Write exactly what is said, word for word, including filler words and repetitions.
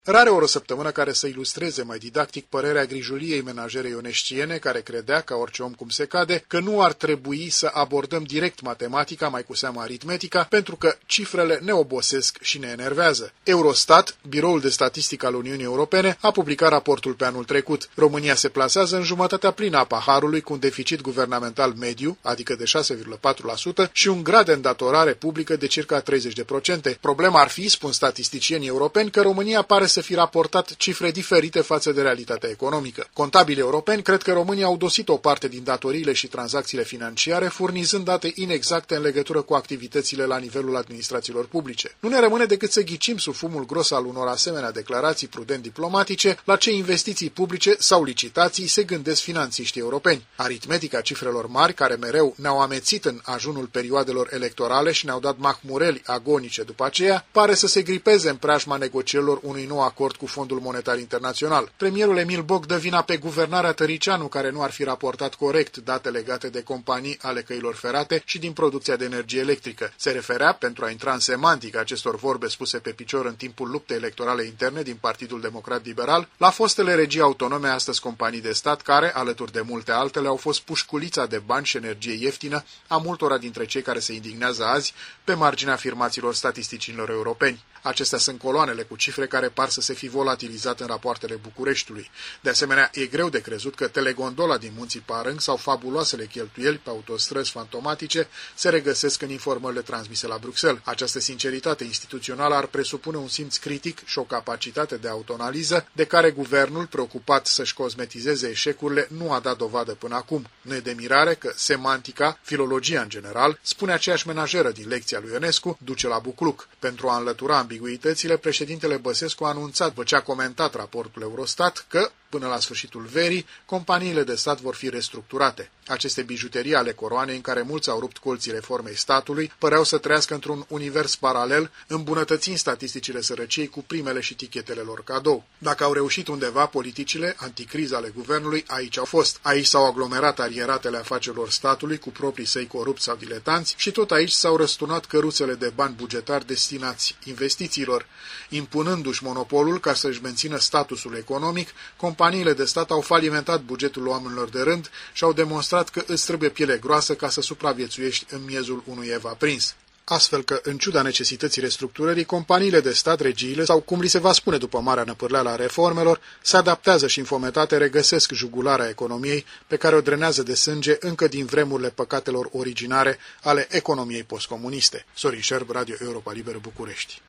Rare ori o săptămână care să ilustreze mai didactic părerea grijuliei menajerei oneștiene, care credea, ca orice om cum se cade, că nu ar trebui să abordăm direct matematica, mai cu seamă aritmetica, pentru că cifrele ne obosesc și ne enervează. Eurostat, Biroul de Statistică al Uniunii Europene, a publicat raportul pe anul trecut. România se plasează în jumătatea plină a paharului, cu un deficit guvernamental mediu, adică de șase virgulă patru la sută, și un grad de îndatorare publică de circa treizeci de procente. Problema ar fi, spun statisticienii europeni, că România pare să fi raportat cifre diferite față de realitatea economică. Contabili europeni cred că România au dosit o parte din datoriile și tranzacțiile financiare, furnizând date inexacte în legătură cu activitățile la nivelul administrațiilor publice. Nu ne rămâne decât să ghicim sub fumul gros al unor asemenea declarații prudent diplomatice la ce investiții publice sau licitații se gândesc finanțiștii europeni. Aritmetica cifrelor mari, care mereu ne-au amețit în ajunul perioadelor electorale și ne-au dat mahmureli agonice după aceea, pare să se gripeze în preajma negocierilor unui nou acord cu Fondul Monetar Internațional. Premierul Emil Boc dă vina pe guvernarea Tăricianu, care nu ar fi raportat corect date legate de companii ale căilor ferate și din producția de energie electrică. Se referea, pentru a intra în semantică acestor vorbe spuse pe picior în timpul luptei electorale interne din Partidul Democrat Liberal, la fostele regii autonome, astăzi companii de stat, care, alături de multe altele, au fost pușculița de bani și energie ieftină a multora dintre cei care se indignează azi pe marginea afirmațiilor statisticienilor europeni. Acestea sunt coloanele cu cifre care par să se fi volatilizat în rapoartele Bucureștiului. De asemenea, e greu de crezut că telegondola din Munții Parâng sau fabuloasele cheltuieli pe autostrăzi fantomatice se regăsesc în informările transmise la Bruxelles. Această sinceritate instituțională ar presupune un simț critic și o capacitate de autoanaliză de care guvernul, preocupat să-și cosmetizeze eșecurile, nu a dat dovadă până acum. Nu e de mirare că semantica, filologia în general, spune aceeași menajeră din lecția lui Ionescu, duce la bucluc. Pentru a înlătura ambiguitățile, președintele Băsescu a anunțat, după ce a comentat raportul Eurostat, că, până la sfârșitul verii, companiile de stat vor fi restructurate. Aceste bijuterii ale coroanei, în care mulți au rupt colții reformei statului, păreau să trăiască într-un univers paralel, îmbunătățind statisticile sărăciei cu primele și tichetele lor cadou. Dacă au reușit undeva politicile anticriza ale guvernului, aici au fost. Aici s-au aglomerat arieratele afacerilor statului cu proprii săi corupți sau diletanți și tot aici s-au răsturnat căruțele de bani bugetari destinați investițiilor. Impunându-și monopolul ca să-și mențină statusul economic, companiile de stat au falimentat bugetul oamenilor de rând și au demonstrat că îți trebuie piele groasă ca să supraviețuiești în miezul unui ev aprins. Astfel că, în ciuda necesității restructurării, companiile de stat, regiile, sau cum li se va spune după marea năpârleală a reformelor, se adaptează și înfometate regăsesc jugularea economiei pe care o drenează de sânge încă din vremurile păcatelor originare ale economiei postcomuniste. Sorin Șerb, Radio Europa Liberă, București.